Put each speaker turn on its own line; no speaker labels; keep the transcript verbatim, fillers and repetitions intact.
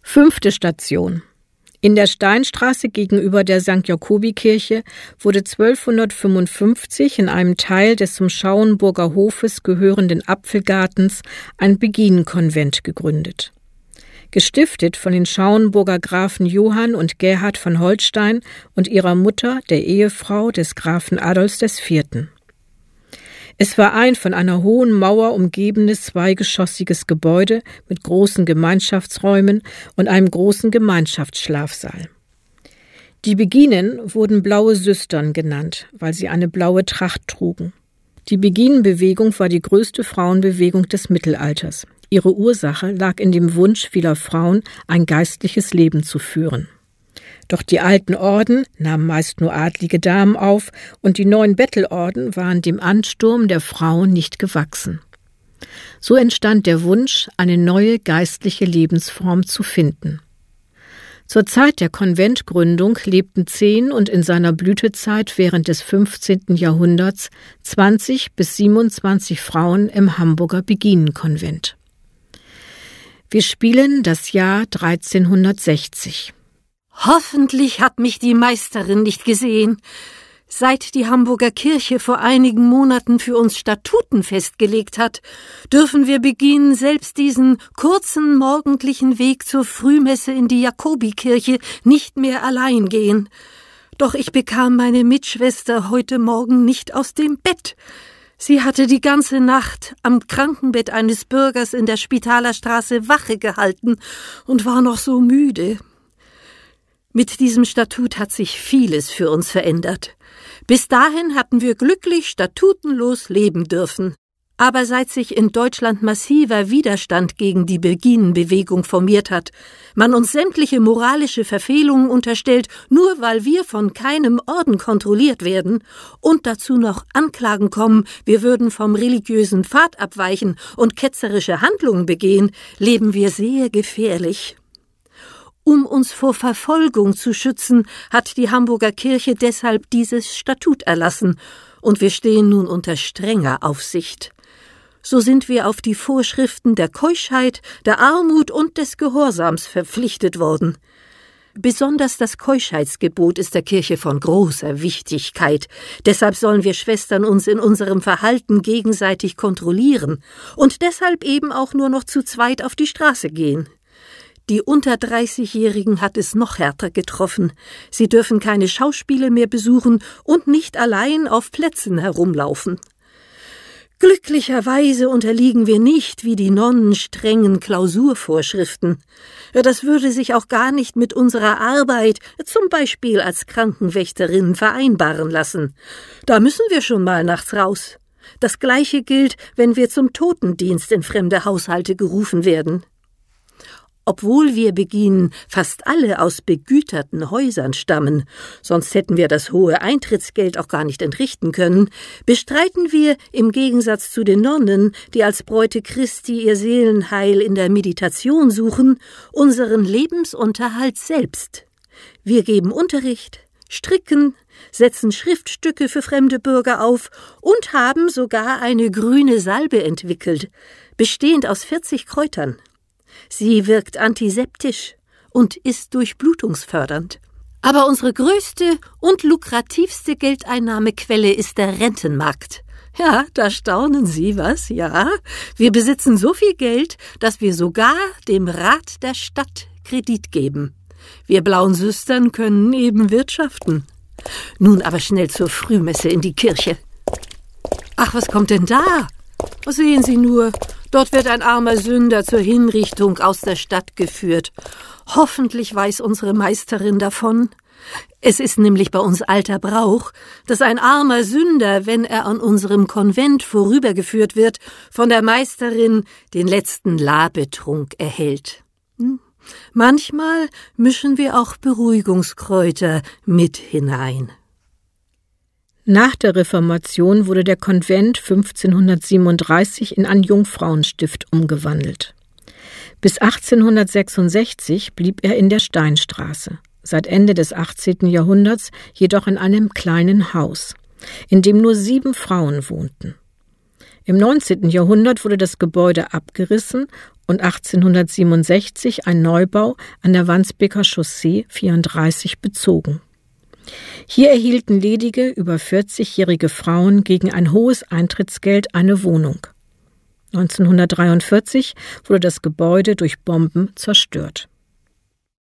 Fünfte Station. In der Steinstraße gegenüber der Sankt Jakobi-Kirche wurde zwölfhundertfünfundfünfzig in einem Teil des zum Schauenburger Hofes gehörenden Apfelgartens ein Beginenkonvent gegründet. Gestiftet von den Schauenburger Grafen Johann und Gerhard von Holstein und ihrer Mutter, der Ehefrau des Grafen Adolfs der Vierte. Es war ein von einer hohen Mauer umgebenes zweigeschossiges Gebäude mit großen Gemeinschaftsräumen und einem großen Gemeinschaftsschlafsaal. Die Beginen wurden blaue Süstern genannt, weil sie eine blaue Tracht trugen. Die Beginenbewegung war die größte Frauenbewegung des Mittelalters. Ihre Ursache lag in dem Wunsch vieler Frauen, ein geistliches Leben zu führen. Doch die alten Orden nahmen meist nur adlige Damen auf und die neuen Bettelorden waren dem Ansturm der Frauen nicht gewachsen. So entstand der Wunsch, eine neue geistliche Lebensform zu finden. Zur Zeit der Konventgründung lebten zehn und in seiner Blütezeit während des fünfzehnten Jahrhunderts zwanzig bis siebenundzwanzig Frauen im Hamburger Beginenkonvent. Wir spielen das Jahr dreizehnhundertsechzig.
Hoffentlich hat mich die Meisterin nicht gesehen. Seit die Hamburger Kirche vor einigen Monaten für uns Statuten festgelegt hat, dürfen wir Beginen selbst diesen kurzen morgendlichen Weg zur Frühmesse in die Jakobikirche nicht mehr allein gehen. Doch ich bekam meine Mitschwester heute Morgen nicht aus dem Bett. Sie hatte die ganze Nacht am Krankenbett eines Bürgers in der Spitalerstraße Wache gehalten und war noch so müde. Mit diesem Statut hat sich vieles für uns verändert. Bis dahin hatten wir glücklich statutenlos leben dürfen. Aber seit sich in Deutschland massiver Widerstand gegen die Beginenbewegung formiert hat, man uns sämtliche moralische Verfehlungen unterstellt, nur weil wir von keinem Orden kontrolliert werden, und dazu noch Anklagen kommen, wir würden vom religiösen Pfad abweichen und ketzerische Handlungen begehen, leben wir sehr gefährlich. Um uns vor Verfolgung zu schützen, hat die Hamburger Kirche deshalb dieses Statut erlassen, und wir stehen nun unter strenger Aufsicht. So sind wir auf die Vorschriften der Keuschheit, der Armut und des Gehorsams verpflichtet worden. Besonders das Keuschheitsgebot ist der Kirche von großer Wichtigkeit. Deshalb sollen wir Schwestern uns in unserem Verhalten gegenseitig kontrollieren und deshalb eben auch nur noch zu zweit auf die Straße gehen. Die unter dreißigjährigen hat es noch härter getroffen. Sie dürfen keine Schauspiele mehr besuchen und nicht allein auf Plätzen herumlaufen. Glücklicherweise unterliegen wir nicht wie die Nonnen strengen Klausurvorschriften. Das würde sich auch gar nicht mit unserer Arbeit, zum Beispiel als Krankenwächterinnen, vereinbaren lassen. Da müssen wir schon mal nachts raus. Das Gleiche gilt, wenn wir zum Totendienst in fremde Haushalte gerufen werden. Obwohl wir Beginen fast alle aus begüterten Häusern stammen, sonst hätten wir das hohe Eintrittsgeld auch gar nicht entrichten können, bestreiten wir im Gegensatz zu den Nonnen, die als Bräute Christi ihr Seelenheil in der Meditation suchen, unseren Lebensunterhalt selbst. Wir geben Unterricht, stricken, setzen Schriftstücke für fremde Bürger auf und haben sogar eine grüne Salbe entwickelt, bestehend aus vierzig Kräutern. Sie wirkt antiseptisch und ist durchblutungsfördernd. Aber unsere größte und lukrativste Geldeinnahmequelle ist der Rentenmarkt. Ja, da staunen Sie, was? Ja, wir besitzen so viel Geld, dass wir sogar dem Rat der Stadt Kredit geben. Wir blauen Süstern können eben wirtschaften. Nun aber schnell zur Frühmesse in die Kirche. Ach, was kommt denn da? Was sehen Sie nur? Dort wird ein armer Sünder zur Hinrichtung aus der Stadt geführt. Hoffentlich weiß unsere Meisterin davon. Es ist nämlich bei uns alter Brauch, dass ein armer Sünder, wenn er an unserem Konvent vorübergeführt wird, von der Meisterin den letzten Labetrunk erhält. Hm? Manchmal mischen wir auch Beruhigungskräuter mit hinein.
Nach der Reformation wurde der Konvent fünfzehnhundertsiebenunddreißig in ein Jungfrauenstift umgewandelt. Bis achtzehnhundertsechsundsechzig blieb er in der Steinstraße, seit Ende des achtzehnten Jahrhunderts jedoch in einem kleinen Haus, in dem nur sieben Frauen wohnten. Im neunzehnten Jahrhundert wurde das Gebäude abgerissen und achtzehnhundertsiebenundsechzig ein Neubau an der Wandsbeker Chaussee vierunddreißig bezogen. Hier erhielten ledige, über vierzigjährige Frauen gegen ein hohes Eintrittsgeld eine Wohnung. neunzehnhundertdreiundvierzig wurde das Gebäude durch Bomben zerstört.